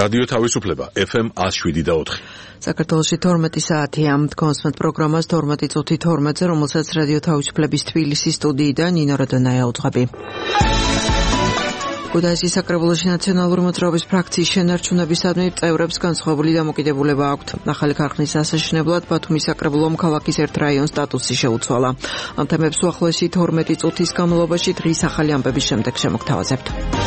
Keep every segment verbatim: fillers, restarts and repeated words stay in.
რადიო თავისუფლება ეფ ემ one oh seven და four. საქართველოში თორმეტი საათია კონსმეთ პროგრამას თორმეტი წუთი თორმეტზე, რომელსაც რადიო თავისუფლების თბილისის სტუდიიდან ნინო რადონაია უძღვები. ქუთაისის საკრებულოში ნაციონალური მოძრაობის ფრაქციის შენარჩუნებისადმი წევრებს განსხვავებული დამოკიდებულება აქვთ. ახალი ქარხნის ასაშენებლად ბათუმის საკრებულომ ქალაქის ერთ რაიონს სტატუსი შეუცვალა. ამ თემებს უახლოესი თორმეტი წუთის განმავლობაში დღის ახალი ამბების შემდეგ შემოგთავაზებთ.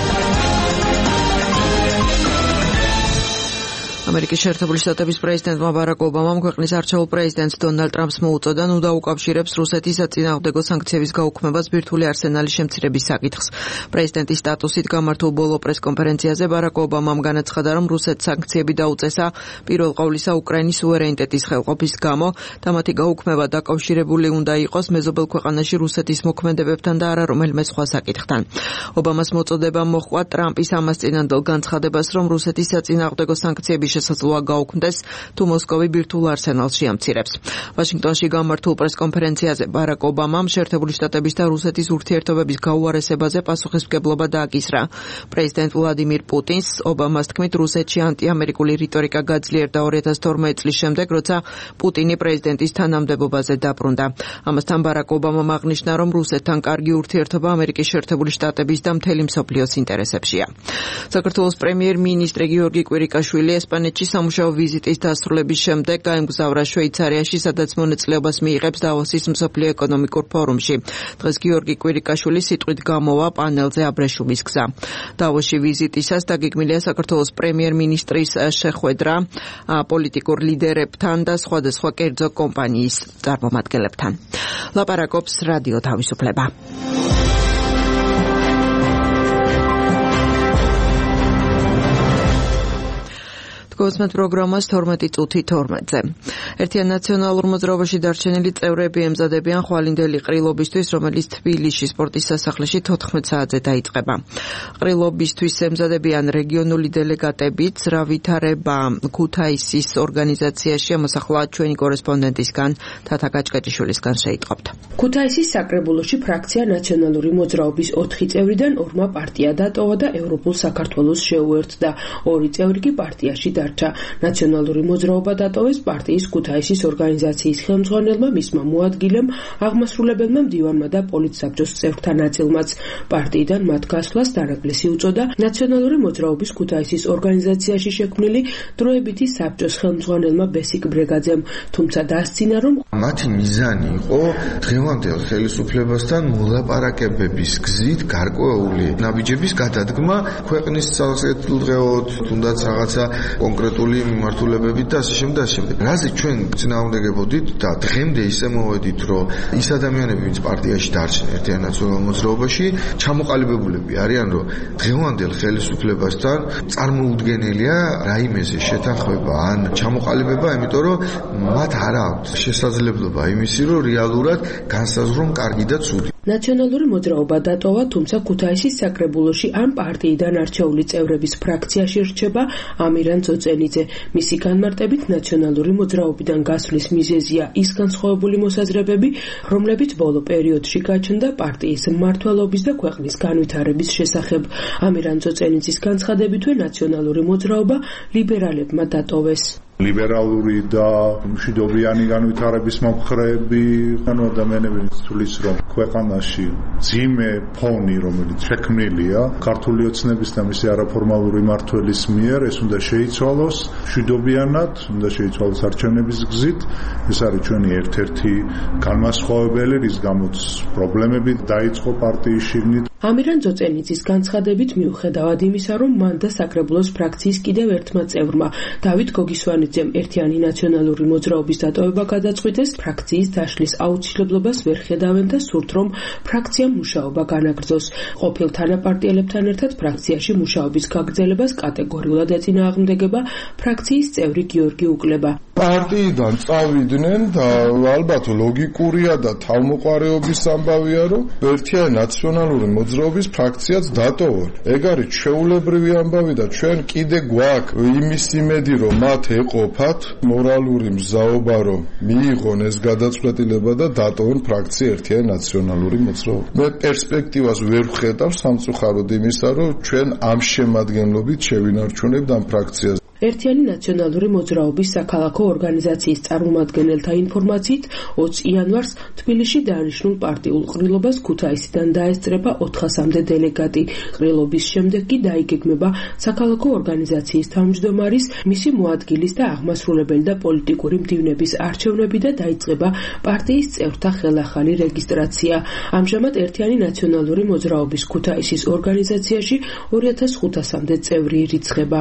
ამერიკის შეერთებული შტატების პრეზიდენტმა ბარაკ ობამამ ქვეყნის არჩეულ პრეზიდენტს დონალდ ტრამპს მოუწოდა ნუ დაუკავშირებს რუსეთის საწინააღმდეგო სანქციების გაუქმებას ბირთვული არსენალის შემცირების საკითხს. პრეზიდენტის სტატუსით გამართულ ბოლო პრესკონფერენციაზე ბარაკ ობამამ განაცხადა, რომ რუსეთს სანქციები დაუწესა პირველ ყოვლისა უკრაინის სუვერენიტეტის ხელყოფის გამო და მათი გაუქმება დაკავშირებული უნდა იყოს მეზობელ ქვეყანაში რუსეთის მოქმედებებთან და არა რომელიმე სხვა საკითხთან. ობამას მოწოდება მოჰყვა ტრამპის ამასწინანდელ განცხადებას, რომ რუსეთის საწინააღმდეგო სანქციების შესაძლოა გაუქმდეს თუ მოსკოვი ბირთვულ არსენალს შეამცირებს. ვაშინგტონში გამართულ პრესკონფერენციაზე ბარაკ ობამამ შეერთებული შტატების და რუსეთის ურთიერთობების გაუარესებაზე პასუხისმგებლობა დააკისრა. პრეზიდენტ ვლადიმირ პუტინს ობამას თქმით რუსეთში ანტიამერიკული რიტორიკა გაძლიერდა two thousand twelve წლის შემდეგ, როცა პუტინი პრეზიდენტის თანამდებობაზე დაბრუნდა. ამასთან ბარაკ ობამამ აღნიშნა, რომ რუსეთთან კარგი ურთიერთობა ამერიკის შეერთებული შტატების და მთელი მსოფლიოს ინტერესებშია. საქართველოს პრემიერ-მინისტრი გიორგი კვირიკაშვილი ესპანეთში სამუშაო ვიზიტის დასრულების შემდეგ გაემგზავრა შვეიცარიაში, სადაც მონაწილეობას მიიღებს დავოსის მსოფლიო ეკონომიკურ ფორუმში. დღეს გიორგი კვირიკაშვილი სიტყვით გამოვა პანელზე აბრეშუმის გზა. დავოსში ვიზიტისას დაგეგმილია საქართველოს პრემიერ-მინისტრის შეხვედრა პოლიტიკურ ლიდერებთან და სხვადასხვა კერძო კომპანიის წარმომადგენლებთან. ლაპარაკობს რადიო თავისუფლება. კონსმეთ პროგრამას თორმეტი წუთი თორმეტზე. ერთიან ნაციონალურ მოძრაობაში დარჩენილი წევრები ემზადებიან ხვალინდელი ყრილობისთვის, რომელიც თბილისში სპორტის სასახლეში თოთხმეტ საათზე დაიწყება. ყრილობისთვის ემზადებიან რეგიონული დელეგატებიც, რა ვითარება ქუთაისის ორგანიზაციაში ამოსახლა ჩვენი კორესპონდენტისგან თათა გაჭკეჭიშვილისგან შეიტყობთ. ქუთაისის საკრებულოში ფრაქცია ნაციონალური მოძრაობის ოთხი წევრიდან ორმა პარტია დატოვა და ევროპულ საქართველოს შეუერთდა. ორი წევრი კი პარტიაში ნაციონალური მოძრაობა დატოვეს პარტიის ქუთაისის ორგანიზაციის ხელმძღვანელმა, მისმა მოადგილემ, აღმასრულებელმა მდივანმა და პოლიტსაბჭოს წევრთა ნაწილმაც. პარტიიდან მათ გასვლას დანაკლისი უწოდა ნაციონალური მოძრაობის ქუთაისის ორგანიზაციაში შექმნილი დროებითი საბჭოს ხელმძღვანელმა ბესიკ ბრეგაძემ, თუმცა დაასწინა, რომ მათი მიზანი იყო დღევანდელ ხელისუფლებასთან მოლაპარაკებების გზით გარკვეული ნაბიჯების გადადგმა ქვეყნის საზღვარგარეთ, თუნდაც რაღაცა კონკრეტული მიმართულებებით და ასე შემდეგ და ასე შემდეგ. რაზე ჩვენ წინააღმდეგებოდით და დღემდე ისე მოვედით, რომ ის ადამიანები, ვინც პარტიაში დარჩნენ ერთიან ნაციონალურ მოძრაობაში, ჩამოყალიბებულები არიან, რომ დღევანდელ ხელისუფლებასთან წარმოუდგენელია რაიმეზე შეთანხმება ან ჩამოყალიბება, იმიტომ რომ მათ არ აქვს შესაძლებლობა იმისი, რომ რეალურად განსაზღვრონ კარგი და ცუდი. ნაციონალური მოძრაობა დატოვა, თუმცა ქუთაისის საკრებულოში ამ პარტიიდან არჩეული წევრების ფრაქციაში რჩება ამირან ძოწენიძე. მისი განმარტებით ნაციონალური მოძრაობიდან გასვლის მიზეზია ის განსხვავებული მოსაზრებები, რომლებიც ბოლო პერიოდში გაჩნდა პარტიის მმართველობის და ქვეყნის განვითარების შესახებ. ამირან ძოწენიძის განცხადებითვე ნაციონალური მოძრაობა ლიბერალებმა დატოვეს. ლიბერალური და მშვიდობიანი განვითარების მომხრეები ანუ ადამიანები თulis რომ ქვეყანაში ძიმე ფონი რომელიც შექმნილია ქართული ოცნების და მისი არაფორმალური მმართველის მიერ ეს უნდა შეიცვალოს მშვიდობიანად, უნდა შეიცვალოს არჩევნების გზით. ეს არის ჩვენი ერთ-ერთი განმასხვავებელი, რის გამოც პრობლემები დაიწყო პარტიის შიგნით. ამირან ძოწენიძის განცხადებით მიუხედავად იმისა, რომ მან და საკრებულოს ფრაქციის კიდევ ერთმა წევრმა დავით გოგისვანიძემ ერთიანი ნაციონალური მოძრაობის დატოვება გადაწყვიტეს, ფრაქციის დაშლის აუცილებლობას ვერ ხედავენ და სურთ, რომ ფრაქციამ მუშაობა განაგრძოს. ყოფილ თანაპარტიელებთან ერთად ფრაქციაში მუშაობის გაგრძელებას კატეგორიულად ეწინააღმდეგება ფრაქციის წევრი გიორგი უკლება. პარტიიდან წავიდნენ და ალბათ ლოგიკურია და თავმოყარეობის ამბავია, რომ ერთიანი ნაციონალური მოძრაობის ფრაქციაც დატოვონ. ეგ არის ჩვეულებრივი ამბავი და ჩვენ კიდე გვაქვს იმის იმედი, რომ მათ ეყოფათ მორალური მზაობა, რომ მიიღონ ეს გადაწყვეტილება და დატოვონ ფრაქცია ერთიანი ნაციონალური მოძრაობა. მე პერსპექტივას ვერ ვხედავ სამწუხაროდ იმისა, რომ ჩვენ ამ შემადგენლობით შევინარჩუნებთ ამ ფრაქციას. ერთიანი ნაციონალური მოძრაობის საქალაქო ორგანიზაციის წარმომადგენელთა ინფორმაციით ოცი იანვარს თბილისში დანიშნულ პარტიულ ყრილობას ქუთაისიდან დაესწრება ოთხასამდე დელეგატი. ყრილობის შემდეგ კი დაიგეგმება საქალაქო ორგანიზაციის თავმჯდომარის, მისი მოადგილის და აღმასრულებელი და პოლიტიკური მდივნების არჩევნები და დაიწყება პარტიის წევრთა ხელახალი რეგისტრაცია. ამჟამად ერთიანი ნაციონალური მოძრაობის ქუთაისის ორგანიზაციაში ორი ათას ხუთასამდე წევრი ირიცხება.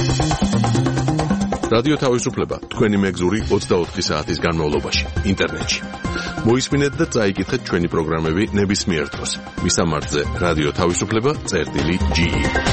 რადიო თავისუფლება თქვენი მეგზური ოცდაოთხი საათის განმავლობაში ინტერნეტში. მოისმინეთ და წაიკითხეთ ჩვენი პროგრამები ნებისმიერ დროს. მისამართზე რადიო თავისუფლება წერტილი ჯი.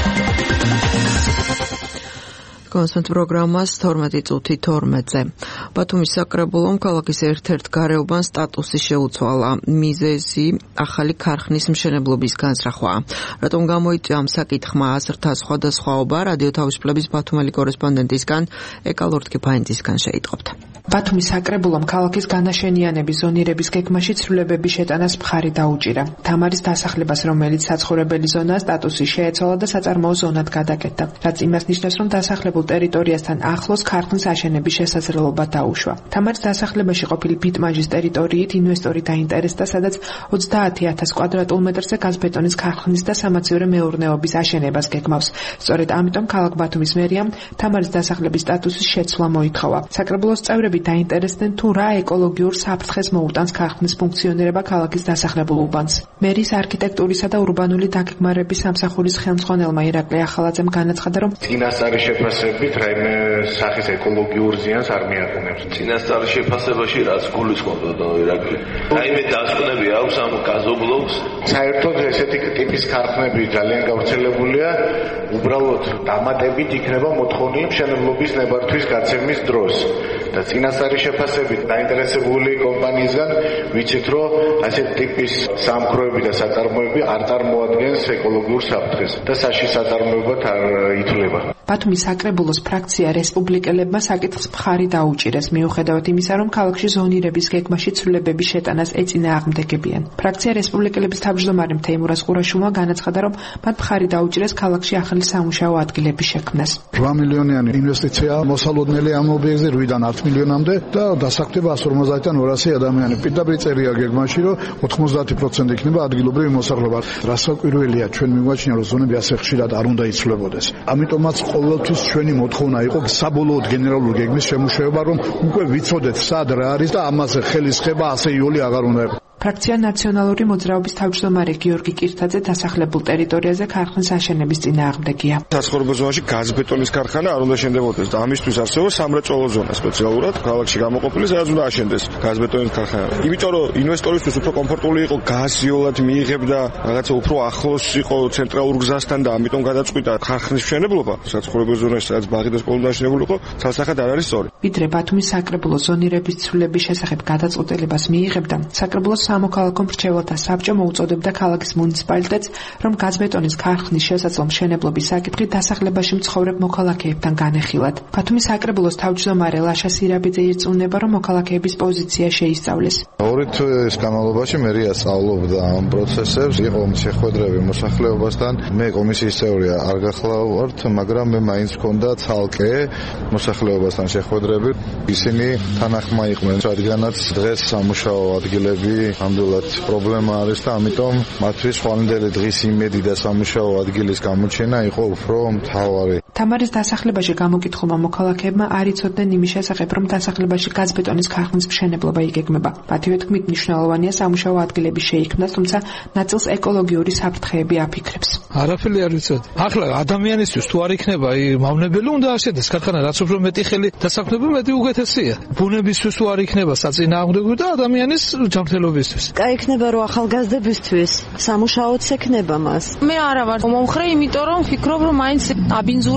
კონსტანტ პროგრამას თორმეტი წუთი თორმეტზე. ბათუმის საკრებულომ ქალაქის ერთ-ერთ გარეუბანს სტატუსი შეუცვალა. მიზეზი ახალი ქარხნის მშენებლობის განსრახვაა. რატომ გამოიწვია ამ საკითხმა აზრთა სხვადასხვაობა? რადიო თავისუფლების ბათუმელი კორესპონდენტისგან ეკა ლორთქიფაინძისგან შეიტყობთ. ბათუმის საკრებულომ ქალაქის განაშენიანების ზონირების გეგმაში ცვლილებების შეტანას მხარი დაუჭირა. თამარის დასახლებას, რომელიც საცხოვრებელი ზონაა, სტატუსი შეეცვალა და საწარმოო ზონად გადაკეთდა, რაც იმას ნიშნავს, რომ დასახლებულ ტერიტორიასთან ახლოს ქარხნის აშენების შესაძლებლობა დაუშვა. თამარის დასახლებაში ყოფილი ბიტმაჟის ტერიტორიით ინვესტორი დაინტერესდა, სადაც ოცდაათი ათას კვადრატულ მეტრზე გაზბეტონის ქარხნის და სამაციურო მეურნეობის აშენებას გეგმავს. სწორედ ამიტომ ქალაქ ბათუმის მერიამ თამარის დასახლების სტატუსის შეცვლა მოითხოვა. საკრებულოს წევრები დაინტერესდნენ, თუ რა ეკოლოგიურ საფრთხეს მოუტანს ქარხნის ფუნქციონირება ქალაქის დასახლებულ უბანს. მერის არქიტექტურისა და ურბანული დაგეგმარების სამსახურის ხელმძღვანელმა ირაკლი ახალაძემ განაცხადა, რომ წინასწარი შეფასებით რაიმე სახის ეკოლოგიურ ზიანს არ მიაყენებს. წინასწარი შეფასებაში რაც გულისხმობდა ირაკლი. რაიმე დასკვნები აქვს ამ გაზობლობს. საერთოდ ესეთი ტიპის ქარხნები ძალიან გავრცელებულია. უბრალოდ დამატებით იქნება მოთხოვნი მშენებლობის ნებართვის გაცემის დროს. და წინასწარი შეფასებით დაინტერესებული კომპანიისგან ვიცით, რომ ასეთ ტიპის სამქროები და საწარმოები არ წარმოადგენს ეკოლოგიურ საფრთხეს და საშიშ საწარმოებად არ ითვლება. ბათუმის საკრებულოს ფრაქცია რესპუბლიკელებმა საკითხს მხარი დაუჭირეს, მიუხედავად იმისა, რომ ქალაქში ზონირების გეგმაში ცვლილებების შეტანას ეწინააღმდეგებიან. ფრაქცია რესპუბლიკელების თავმჯდომარემ თეიმურაზ ყურაშვილმა განაცხადა, რომ მათ მხარი დაუჭირეს ქალაქში ახალი სამუშაო ადგილების შექმნას. რვა მილიონიანი ინვესტიცია მოსალოდნელი ამ ობიექტზე რვიდან ათ მილიონამდე და დასაქმდება εκατს ორმოცდაათიდან ორასი ადამიანი. პირდაპირ წერია გეგმაში, რომ ოთხმოცდაათი პროცენტი იქნება ადგილობრივი მოსახლეობა. რასაკვირველია, ჩვენ მიგვაჩნია, რომ ზონები ასე ხშირად არ უნდა იცვლებოდეს. ამიტომაც ყოველთვის ჩვენი მოთხოვნა იყო საბოლოოდ გენერალური გეგმის შემუშავება, რომ უკვე ვიცოდეთ სად რა არის და ამაზე ხელის ხება ასე იოლი აღარ უნდა იყოს. ფრაქცია ნაციონალური მოძრაობის თავმჯდომარე გიორგი კირთაძე დასახლებულ ტერიტორიაზე ქარხნის აშენების წინააღმდეგია. საცხოვრებელ ზონაში გაზბეტონის ქარხანა არ უნდა შენდებოდეს და ამისთვის არსებობს სამრეწველო ზონა სპეციალურად ქალაქში გამოყოფილი, სადაც უნდა აშენდეს გაზბეტონის ქარხანა. იმიტომ რომ ინვესტორისთვის უფრო კომფორტული იყო გაზიოლად მიიღებდა, რაღაცა უფრო ახლოს იყო ცენტრალურ გზასთან და ამიტომ გადაწყვიტა ქარხნის მშენებლობა საცხოვრებელ ზონაში, სადაც ბაღი და სკოლა დაშენებული იყო, ცალსახად არ არის სწორი. ვიდრე ბათუმის საკრებულო ზონირების ცვლილების შესახებ გადაწყვეტილებას მიიღებდა, საკრებულოს სამოქალაქო მრჩეველთა საბჭო მოუწოდებდა ქალაქის მუნიციპალიტეტს, რომ გაზბეტონის ქარხნის შესაძლო მშენებლობის საკითხი დასახლებაში მცხოვრებ მოქალაქეებთან განეხილათ. ბათუმის საკრებულოს თავმჯდომარე ლაშა სირაბიძე ირწმუნება, რომ მოქალაქეების პოზიცია შეისწავლეს. ორი თვის განმავლობაში მერია სწავლობდა ამ პროცესებს, იყო შეხვედრები მოსახლეობასთან. მე კომისიის წევრია არ გახლავართ, მაგრამ მე მაინც მქონდა ცალკე მოსახლეობასთან შეხვედრები. ისინი თანახმა იყვნენ, რადგანაც დღეს სამუშაო ადგილები ამდენად პრობლემა არის და ამიტომ მათთვის ხვალინდელი დღის იმედი და სამუშაო ადგილის გამოჩენა იყო უფრო მთავარი. თამარის დასახლებაში გამოკითხულმა მოქალაქეებმა არ იცოდნენ იმის შესახებ, რომ დასახლებაში გაზბეტონის ქარხნის მშენებლობა იგეგმება. მათივე თქმით, მნიშვნელოვანია სამუშაო ადგილების შეიქმნას, თუმცა ნაწილს ეკოლოგიური საფრთხეები აფიქრებს. არაფერი არ ვიცოდი. ახლა ადამიანისთვის თუ არ იქნება მავნებელი უნდა აშენდეს ქარხანა, რაც უფრო მეტი ხელი დასაქმება, მეტი უკეთესია. ბუნებისთვის თუ არ იქნება საწინააღმდეგო და ადამიანის ჯანმრთელობისთვის. გაიქნება რომ ახალგაზრდებისთვის სამუშაოც ექნება მას. მე არა ვარ მომხრე, იმიტომ რომ ვფიქრობ, რომ მაინც აბინძურებს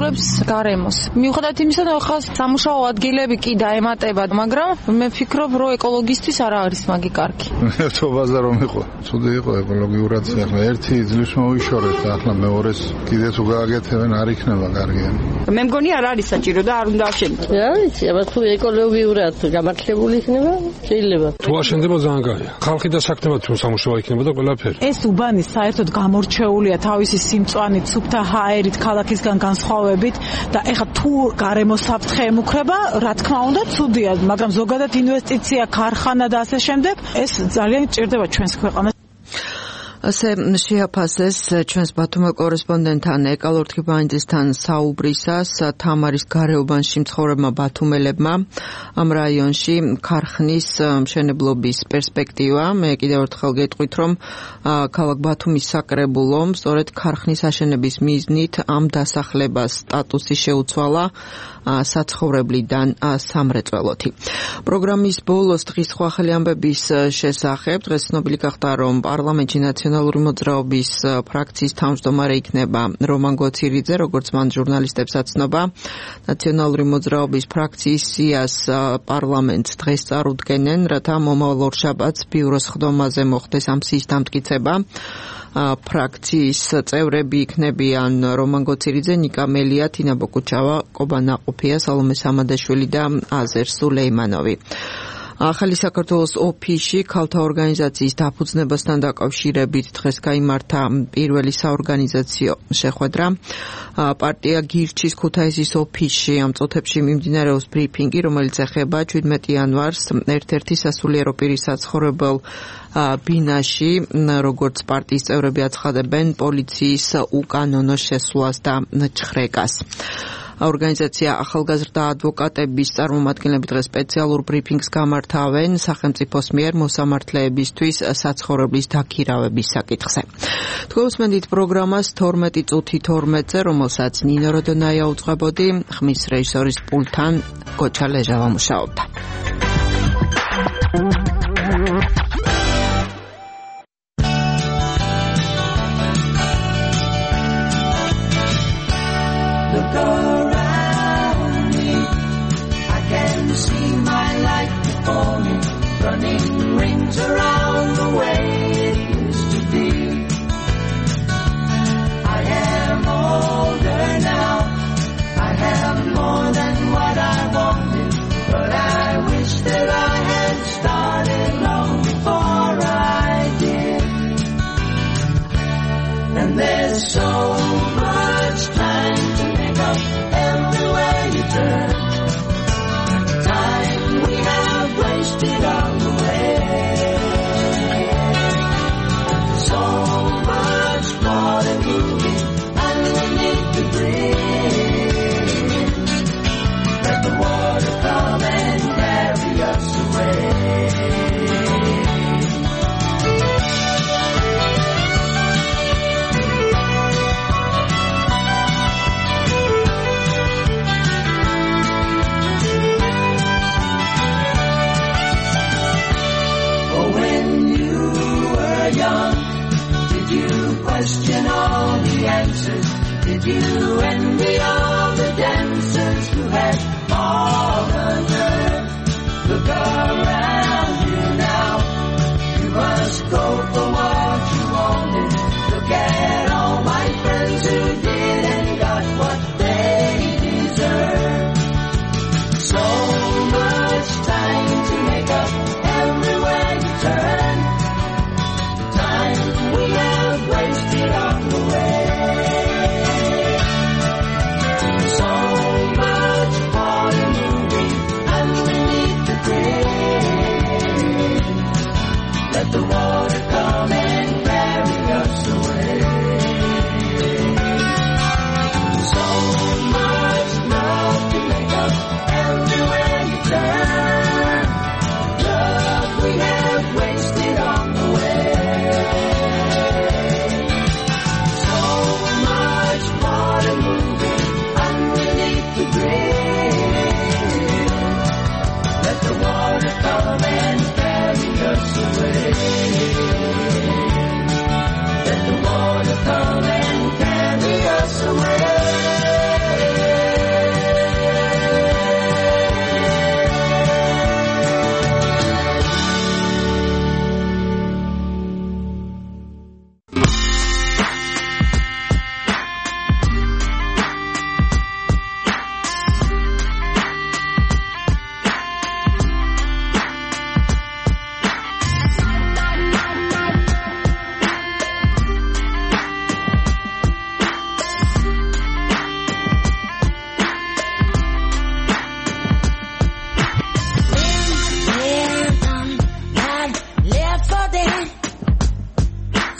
ასრულებს გარემოს. მიუხედავად იმისა, რომ ახლა სამუშაო ადგილები კი დაემატება, მაგრამ მე ვფიქრობ, რომ ეკოლოგისტვის არ არის მაგი კარგი. ერთობაზე რომ იყო, ცუდი იყო ეკოლოგიურად, ახლა ერთი ძლივს მოიშორეთ, ახლა მეორეს კიდე თუ გააკეთებენ არ იქნება კარგიანი. მე მგონი არ არის საჭირო და არ უნდა აშენდეს. რა ვიცი, აბა თუ ეკოლოგიურად გამართლებული იქნება, შეიძლება. თუ აშენდება ძალიან კარგია. ხალხი დასაქმება თუ სამუშაო იქნება და ყველაფერი. ეს უბანი საერთოდ გამორჩეულია თავისი სიმწვანით, სუფთა ჰაერით, ქალაქისგან განსხვავებით და ეხლა თუ გარემოს საფრთხე ემუქრება, რა თქმა უნდა, ცუდია, მაგრამ ზოგადად ინვესტიცია, ქარხანა და ასე შემდეგ, ეს ძალიან ჭირდება ჩვენს ქვეყანას. ასე შეაფასეს ჩვენს ბათუმელ კორესპონდენტთან ეკალორ თქიბანიძესთან საუბრისას თამარის გარეუბანში მცხოვრებმა ბათუმელებმა ამ რაიონში ქარხნის მშენებლობის პერსპექტივა. მე კიდევ ერთხელ გეტყვით, რომ ქალაქ ბათუმის საკრებულომ სწორედ ქარხნის აშენების მიზნით ამ დასახლებას სტატუსი შეუცვალა საცხოვრებლიდან სამრეწველოთი. პროგრამის ბოლოს დღის ხვახელი ამბების შესახებ დღეს ცნობილი გახდა, რომ პარლამენტში ნაციონალური მოძრაობის ფრაქციის თავმჯდომარე იქნება რომან გოცირიძე, როგორც მან ჟურნალისტებს აცნობა. ნაციონალური მოძრაობის ფრაქციის სიას პარლამენტს დღეს წარუდგენენ, რათა მომავალ ორშაბათს ბიუროს ხდომაზე მოხდეს ამ სიის დამტკიცება. ფრაქციის წევრები იქნებიან რომან გოცირიძე, ნიკა მელია, თინა ბოკუჩავა, კობა ნაყოფია, სალომე სამადაშვილი და აზერ სულეიმანოვი. ახალი საქართველოს ოფისში ქალთა ორგანიზაციის დაფუძნებასთან დაკავშირებით დღეს გაიმართა პირველი საორგანიზაციო შეხვედრა. პარტია გირჩის ქუთაისის ოფისში ამ წუთებში მიმდინარეობს ბრიფინგი, რომელიც ეხება შვიდმეტი იანვარს ერთ-ერთი სასულიერო პირის საცხოვრებელ ბინაში, როგორც პარტიის წევრები აცხადებენ, პოლიციის უკანონო შესვლას და ჩხრეკას. ორგანიზაცია ახალგაზრდა ადვოკატების წარმომადგენლები დღეს სპეციალურ ბრიფინგს გამართავენ სახელმწიფოს მიერ მოსამართლეებისთვის საცხოვრებლის დაქირავების საკითხზე. თქვენსმენდით პროგრამას თორმეტი წუთი თორმეტზე, რომელსაც ნინო როდონაია უძღვებოდი, ხმის რეჟისორის პულტთან გოჩა ლეჟავა მუშაობდა. Running rings around the way it used to be. I am older now. I have more than what I wanted, but I wish that I had started long before I did. And there's so much time to make up everywhere you turn. Time we have wasted on the way. So much more than moving, and we need to breathe. Let the water come and carry us away. Young, did you question all the answers? Did you envy all the dancers who had all the nerve? Look around you now. You must go for what you wanted. Look at all my friends who did and got what they deserve. So much time to make up everywhere you turn. We have wasted on the way.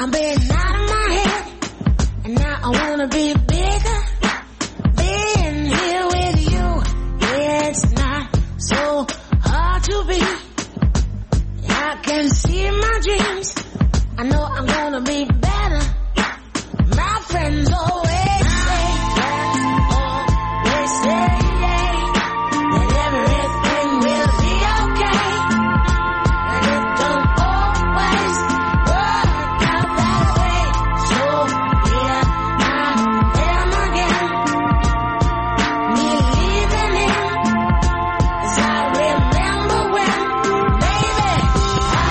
I've been out of my head, and now I wanna be bigger. Being here with you, yeah, it's not so hard to be. I can see my dreams, I know I'm gonna be better. My friends always say, always say, that everything will be okay. And it don't always work out that way. So here I am again, me leaving in, 'cause I remember when, baby, I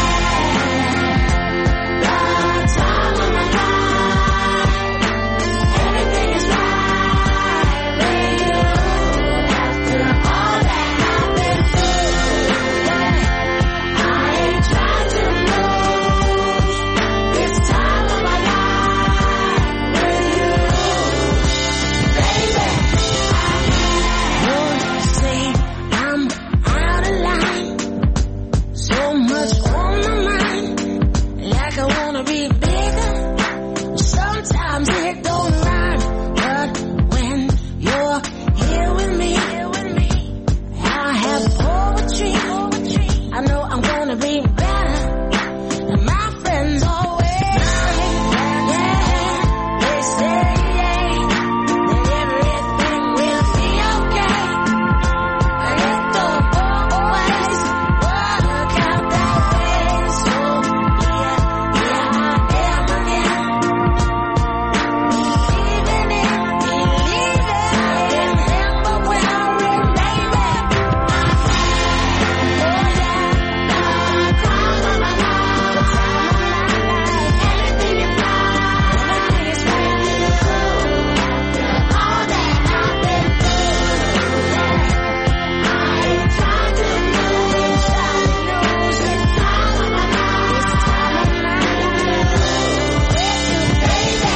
had the time of my life. Everything is right with you. After all that I've been through, I ain't tried to lose this time of my life with you, baby. You say I'm out of line, so much on my mind, like I wanna be bigger. Sometimes it don't rhyme, but when you're here with me, I have poetry. I know I'm gonna be better. And my friends always say, yeah, they say that everything will be okay. And it don't always work out that way. So yeah, yeah, I am again. Believing in, believing in him, but when I remember, I had, oh yeah, the time of my life, the time of my life. Everything is right, everything is with you. After all that I've been through, I ain't trying to lose, trying to lose this time of my life, this time of my life with you, baby.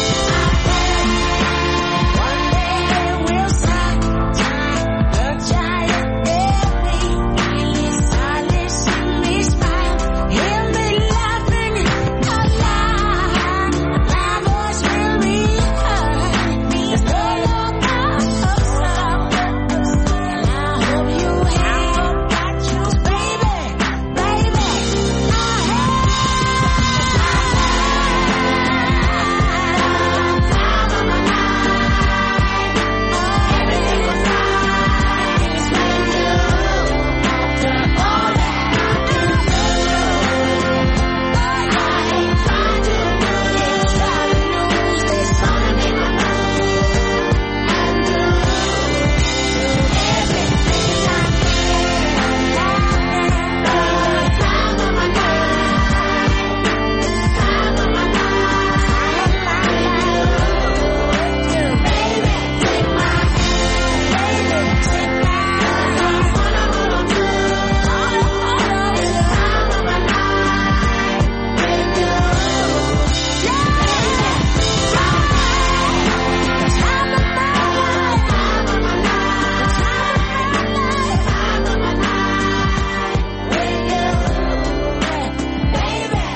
One day we'll start time, a giant baby. Silently see me smile, hear me laughing aloud. My voice will be heard. There's no longer of sound, and I hope you hear. 'Cause baby, baby, I had the time of my life. Everything was right, it's with you. After all that I've been through, I ain't trying to lose, trying to lose this time in my life. And do everything I can. The time of my life, time of my life, time of my life with you, baby. Take my hand, baby, take my hand. I wanna hold on to all of this time of my life with you. Yeah, time of my life, time of my life, time of my life, time of my life with you, baby.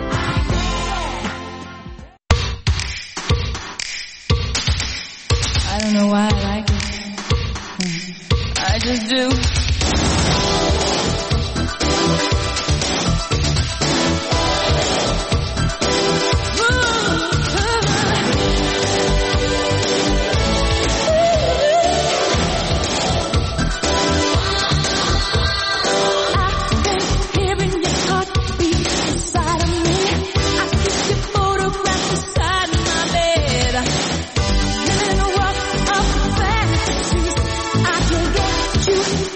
I don't know why I like it. I just do. I've been hearing your heartbeat inside of me. I keep your photograph beside my bed. Living a world of fantasies. I can get you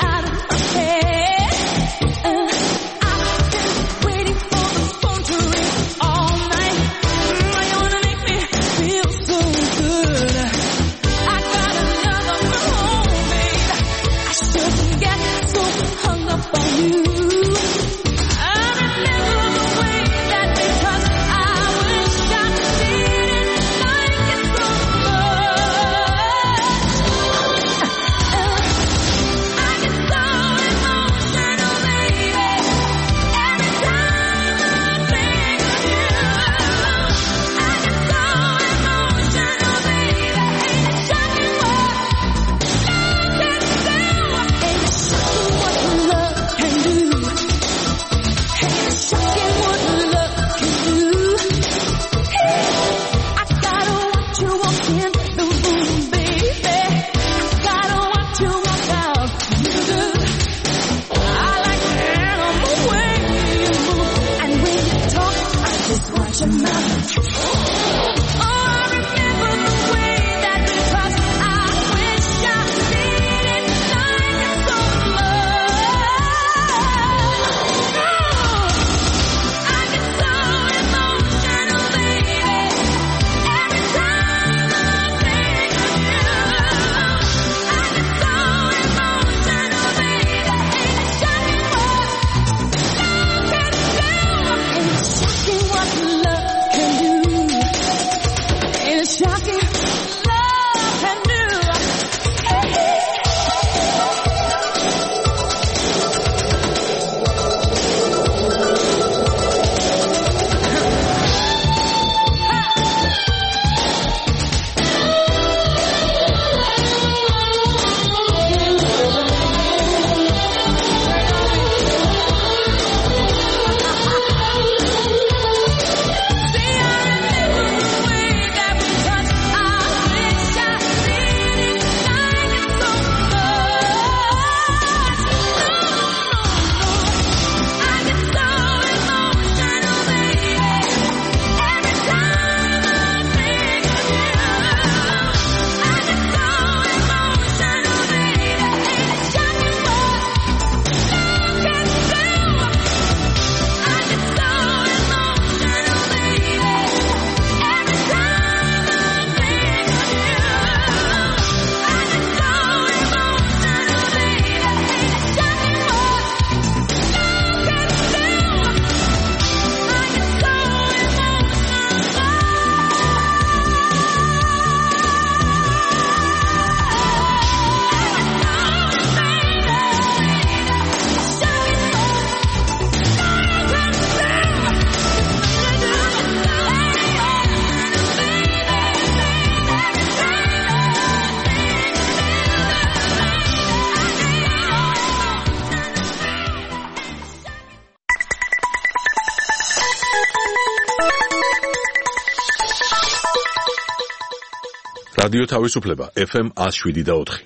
რადიო თავისუფლება ეფ ემ one oh seven და four.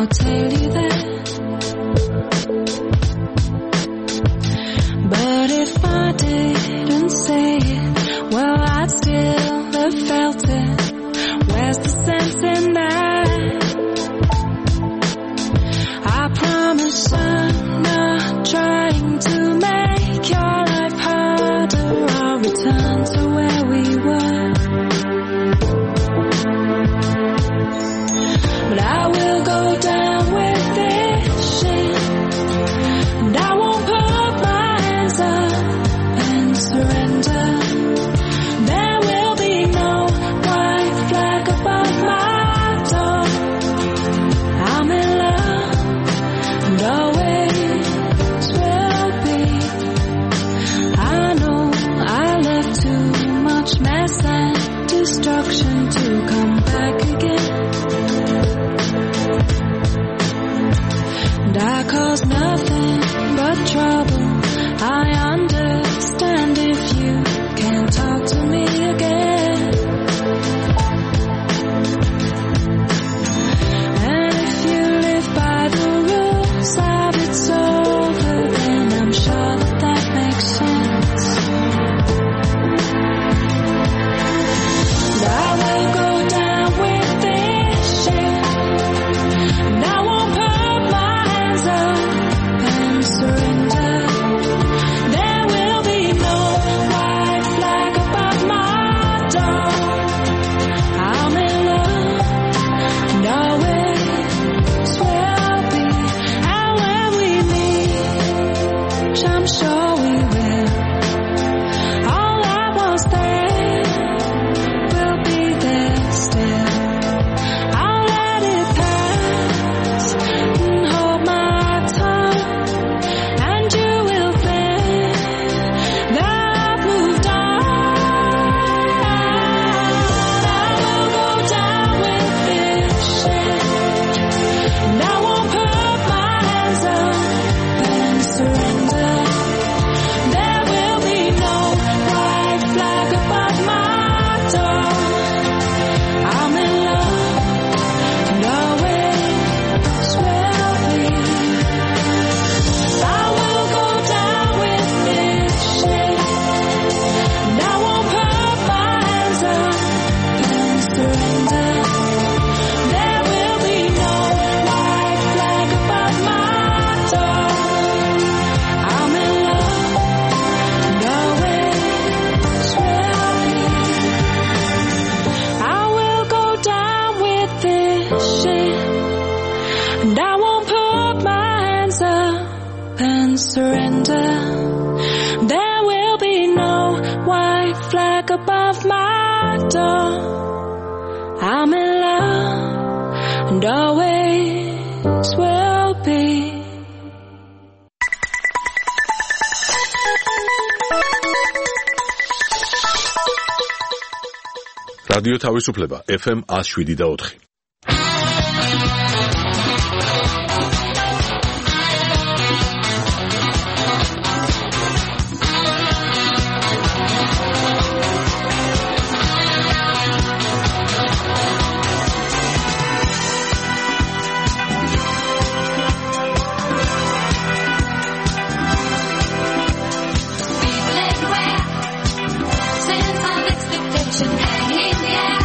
tell you that. But if I didn't say it, well, I'd still have felt it. Where's the sense in that? I promise I'm not trying to make your life harder. I'll return to where we were. But I will go down with this shit, and I won't put my hands up and surrender. There will be no white flag above my door. I'm in love and always will be. I know I left too much mess and destruction to come back again. And I caused nothing but trouble. I understand if you can't talk to me again. And if you live by the rules of it's over, then I'm sure that that makes sense. But I will go down with this shit, and I won't put my hands up and surrender. There will be no white flag above my door. I'm in love and always will be. And when we meet, which I'm sure we will, all that was there will be there still. I'll let it pass and hold my tongue, and you will think that I've moved on. I will go down with this shit, and I won't put my hands up and surrender. There will be no white flag above my door. I'm in love and always will be. I will go down with this shit, and I won't put my hands up and surrender. There will be no white flag above my door. I'm in love and always will be. I will go down with this shit, and I won't put my hands up and surrender. There will be no white flag above my door. I'm in love and always will be. რადიო თავისუფლება ეფ ემ one oh seven და four. Sense of expectation hanging in the air.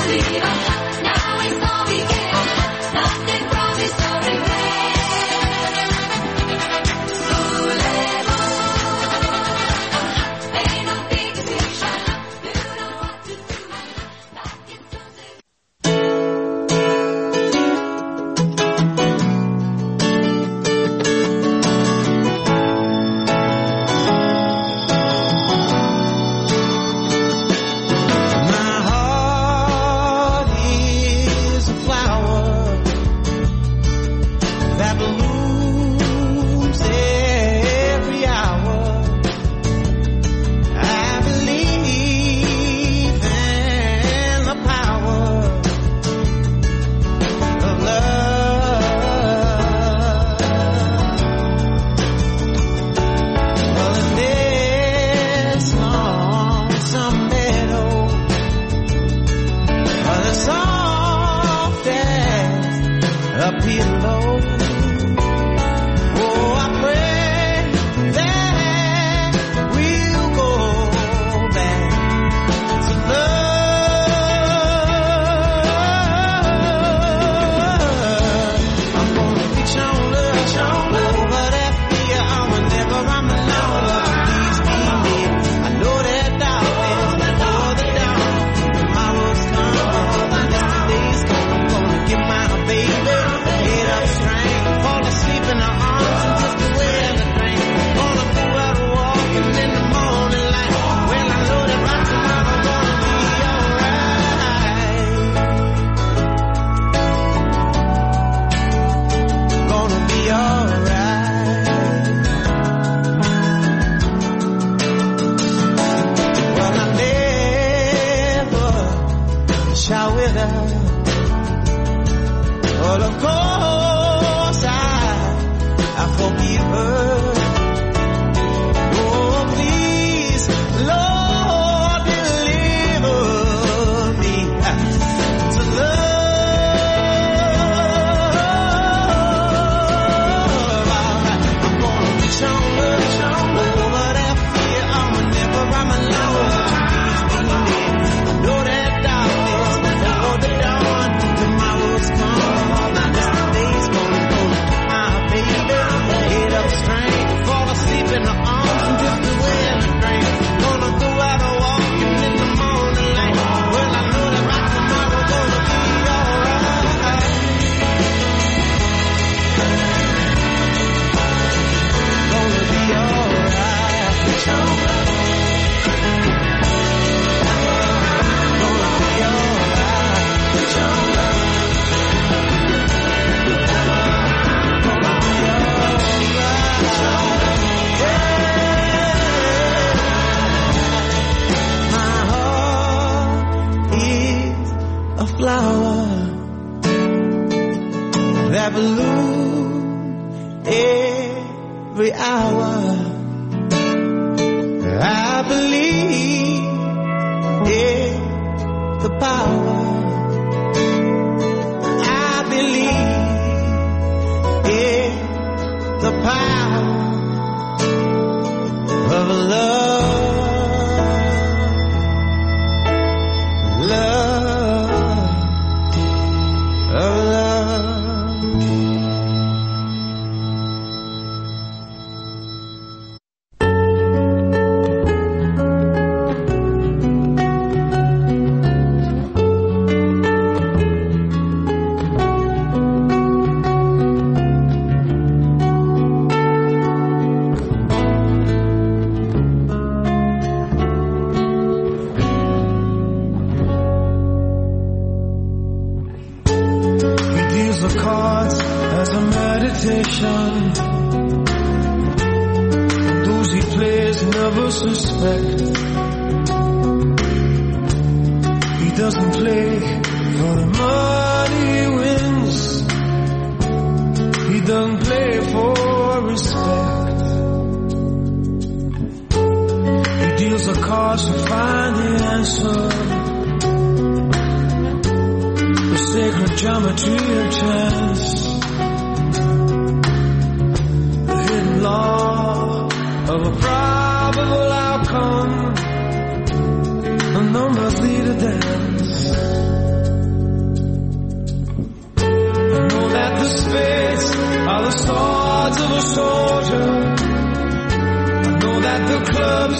The numbers lead a dance.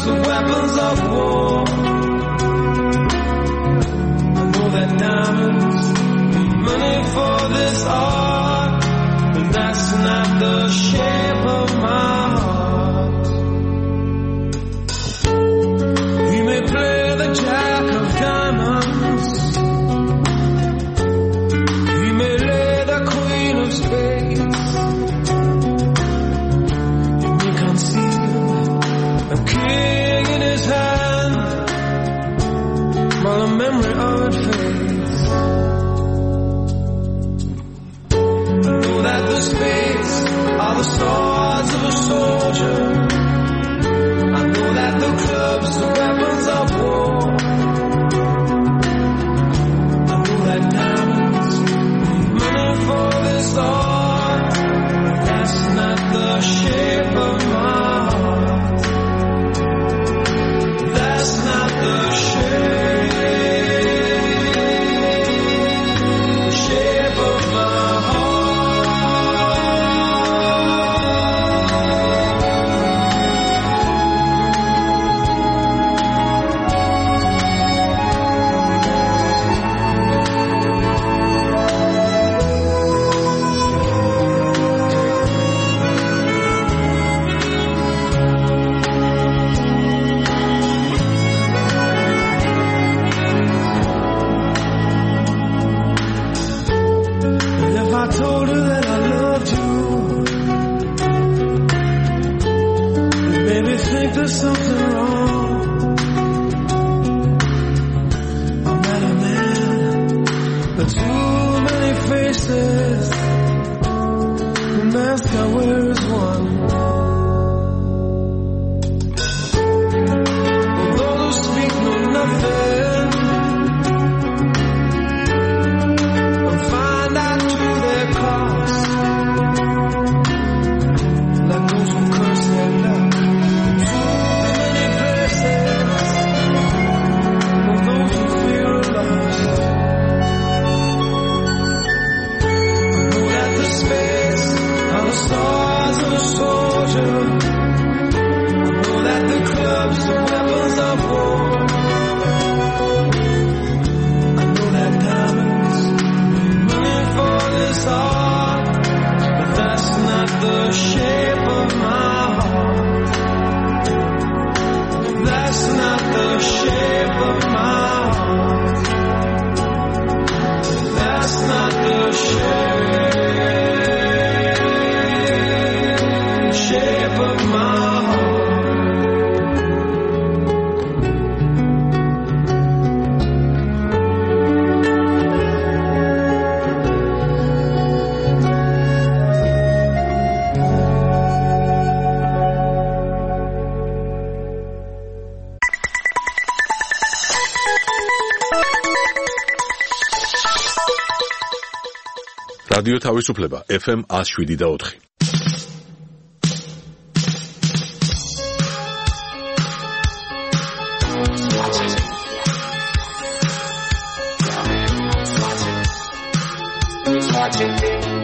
are weapons of war. I know that diamonds need money for this art, but that's not the shape of my heart. He may play the jack of diamonds, he may lay the queen of spades, he may conceal a king in his hand while the memory of it fades. I know that the spades are the swords of a soldier. I know that the clubs are weapons of war. I know that diamonds need money for this art, but that's not the shape of my heart. That's not the shape, shape of my heart. And if I told her that I loved you, it made me think there's something wrong. I'm not a man, but too many faces, the mask I wear is one. For those who speak know nothing and find out to their cost, like those who curse their luck in too many places, or those who feel lost. I know that the spades are the stars of a soldier. I know that the clubs are weapons of war. I know that diamonds need money for this art, but that's not the shape of my heart. That's not the shape of my heart. That's not the shape, shape of my heart. რადიო თავისუფლება ეფ ემ one oh seven და four. Watching me.